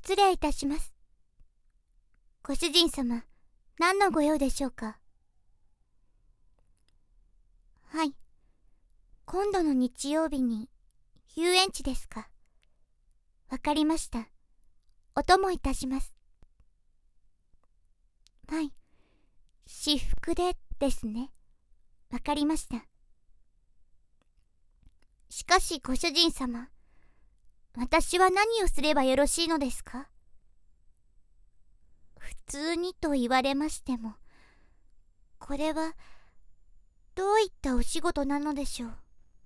失礼いたします。ご主人様、何のご用でしょうか？はい。今度の日曜日に遊園地ですか。わかりました。お供いたします。はい。私服でですね。わかりました。しかしご主人様、私は何をすればよろしいのですか？普通にと言われましても、これはどういったお仕事なのでしょう。